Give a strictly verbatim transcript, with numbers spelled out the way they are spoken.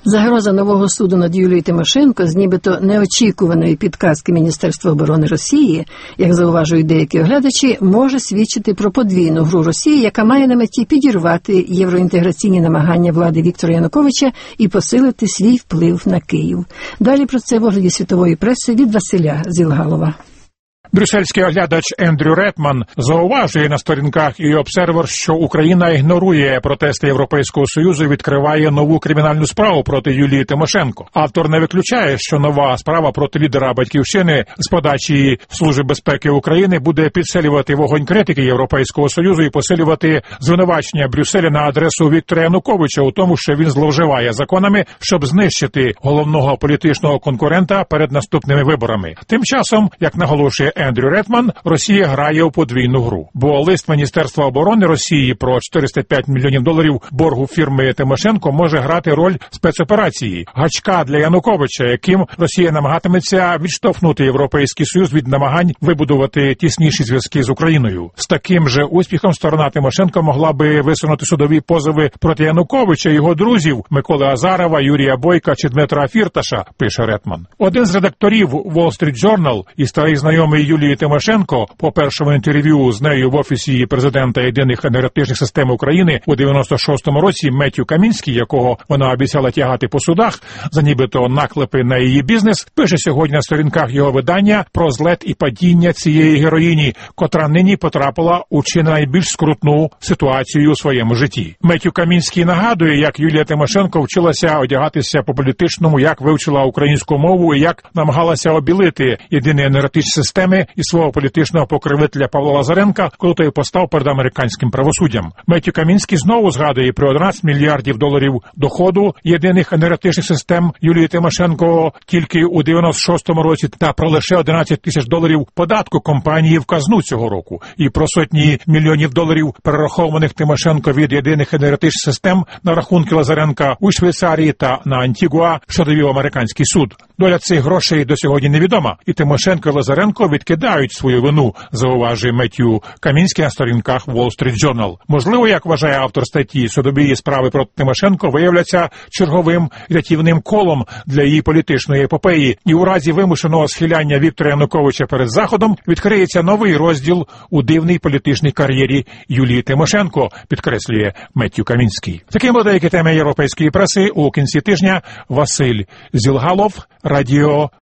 Загроза нового суду над Юлією Тимошенко з нібито неочікуваної підказки Міністерства оборони Росії, як зауважують деякі оглядачі, може свідчити про подвійну гру Росії, яка має на меті підірвати євроінтеграційні намагання влади Віктора Януковича і посилити свій вплив на Київ. Далі про це в огляді світової преси від Василя Зілгалова. Брюссельський оглядач Ендрю Ретман зауважує на сторінках і Observer, що Україна ігнорує протести Європейського Союзу і відкриває нову кримінальну справу проти Юлії Тимошенко. Автор не виключає, що нова справа проти лідера «Батьківщини» з подачі Служби безпеки України буде підсилювати вогонь критики Європейського Союзу і посилювати звинувачення Брюсселя на адресу Віктора Януковича у тому, що він зловживає законами, щоб знищити головного політичного конкурента перед наступними виборами. Тим часом, як наголошує Ендрю Ретман, Росія грає у подвійну гру. Бо лист Міністерства оборони Росії про чотириста п'ять мільйонів доларів боргу фірми Тимошенко може грати роль спецоперації, гачка для Януковича, яким Росія намагатиметься відштовхнути Європейський Союз від намагань вибудувати тісніші зв'язки з Україною. З таким же успіхом сторона Тимошенко могла би висунути судові позови проти Януковича і його друзів Миколи Азарова, Юрія Бойка чи Дмитра Фірташа, пише Ретман. Один з редакторів Wall Street Journal і старий знайомий Юлії Тимошенко по першому інтерв'ю з нею в Офісі президента єдиних енергетичних систем України у дев'яносто шостому році Меттью Камінський, якого вона обіцяла тягати по судах за нібито наклепи на її бізнес, пише сьогодні на сторінках його видання про злет і падіння цієї героїні, котра нині потрапила у чи найбільш скрутну ситуацію у своєму житті. Меттью Камінський нагадує, як Юлія Тимошенко вчилася одягатися по-політичному, як вивчила українську мову і як намагалася обілити єдині енергетичні системи і свого політичного покровителя Павла Лазаренка, коли той постав перед американським правосуддям. Меттью Камінський знову згадує про одинадцять мільярдів доларів доходу єдиних енергетичних систем Юлії Тимошенко тільки у дев'яносто шостому році та про лише одинадцять тисяч доларів податку компанії в казну цього року і про сотні мільйонів доларів перерахованих Тимошенко від єдиних енергетичних систем на рахунки Лазаренка у Швейцарії та на Антігуа, що довів американський суд. Доля цих грошей до сьогодні невідома, і Тимошенко і Лазаренко відкидають свою вину, зауважує Меттью Камінський на сторінках Wall Street Journal. Можливо, як вважає автор статті, судові справи проти Тимошенко виявляться черговим рятівним колом для її політичної епопеї, і у разі вимушеного схиляння Віктора Януковича перед Заходом відкриється новий розділ у дивній політичній кар'єрі Юлії Тимошенко, підкреслює Меттью Камінський. Таким були деякі теми європейської преси у кінці тижня. Василь Зілгалов, Радіо